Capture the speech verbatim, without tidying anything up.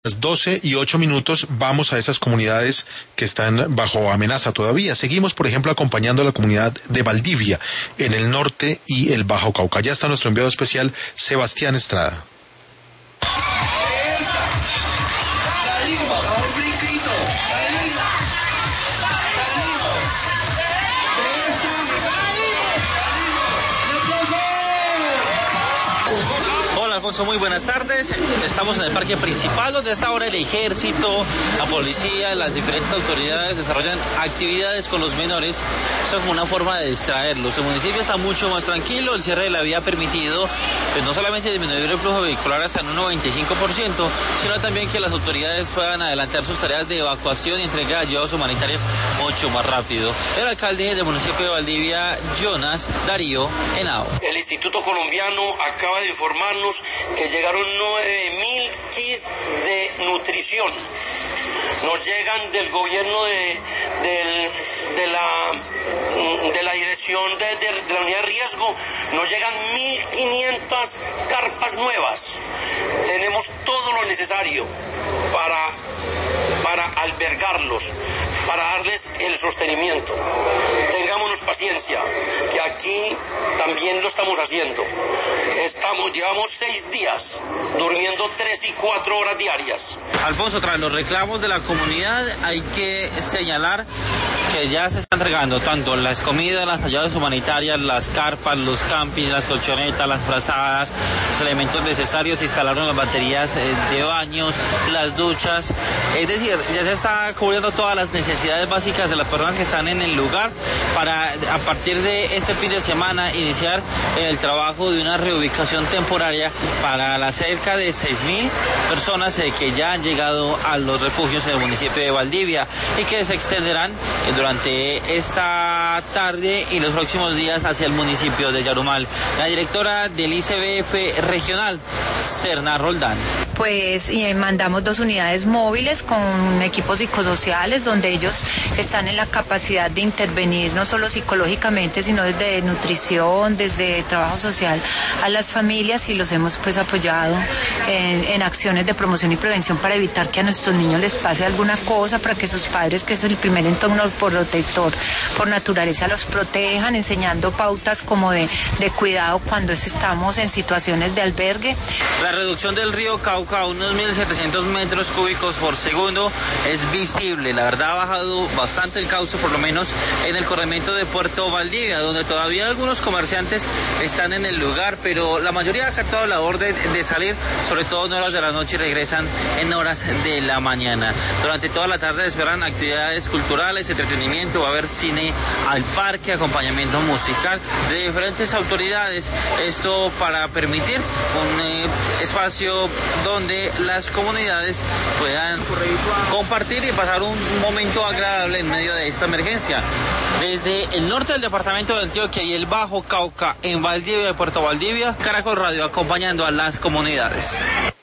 Las doce y ocho minutos vamos a esas comunidades que están bajo amenaza todavía. Seguimos, por ejemplo, acompañando a la comunidad de Valdivia, en el norte y el Bajo Cauca. Ya está nuestro enviado especial, Sebastián Estrada. Alfonso, muy buenas tardes. Estamos en el parque principal, donde a esta hora el ejército, la policía, las diferentes autoridades desarrollan actividades con los menores. Esto es como una forma de distraerlos. El municipio está mucho más tranquilo. El cierre de la vía ha permitido, pues, no solamente disminuir el flujo vehicular hasta en un noventa y cinco por ciento, sino también que las autoridades puedan adelantar sus tareas de evacuación y entrega de ayudas humanitarias mucho más rápido. El alcalde del municipio de Valdivia, Jonas Darío Henao. El Instituto Colombiano acaba de informarnos que llegaron nueve mil kits de nutrición. Nos llegan del gobierno de, de, de, la, de la dirección de, de, de la unidad de riesgo, nos llegan mil quinientas carpas nuevas. Tenemos todo lo necesario para, para albergarlos, para darles el sostenimiento. Tengámonos paciencia, que aquí también lo estamos haciendo. Estamos, llevamos seis días durmiendo tres y cuatro horas diarias. Alfonso, tras los reclamos de la comunidad, hay que señalar que ya se están entregando tanto las comidas, las ayudas humanitarias, las carpas, los campings, las colchonetas, las frazadas, los elementos necesarios. Se instalaron las baterías de baños, las duchas. Es decir, ya se está cubriendo todas las necesidades básicas de las personas que están en el lugar para, a partir de este fin de semana, iniciar el trabajo de una reubicación temporaria para las cerca de seis mil personas que ya han llegado a los refugios en el municipio de Valdivia y que se extenderán durante esta tarde y los próximos días hacia el municipio de Yarumal. La directora del I C B F regional, Serna Roldán. Pues y mandamos dos unidades móviles con equipos psicosociales donde ellos están en la capacidad de intervenir no solo psicológicamente sino desde nutrición, desde trabajo social a las familias, y los hemos pues apoyado en, en acciones de promoción y prevención para evitar que a nuestros niños les pase alguna cosa, para que sus padres, que es el primer entorno protector por naturaleza, los protejan, enseñando pautas como de, de cuidado cuando estamos en situaciones de albergue. La reducción del río Cauca a unos mil setecientos metros cúbicos por segundo es visible. La verdad ha bajado bastante el cauce, por lo menos en el corregimiento de Puerto Valdivia, donde todavía algunos comerciantes están en el lugar, pero la mayoría ha captado la orden de salir, sobre todo en horas de la noche, y regresan en horas de la mañana. Durante toda la tarde esperan actividades culturales, entretenimiento, va a haber cine al parque, acompañamiento musical de diferentes autoridades. Esto para permitir un eh, espacio donde las comunidades puedan compartir y pasar un momento agradable en medio de esta emergencia. Desde el norte del departamento de Antioquia y el Bajo Cauca, en Valdivia y Puerto Valdivia, Caracol Radio acompañando a las comunidades.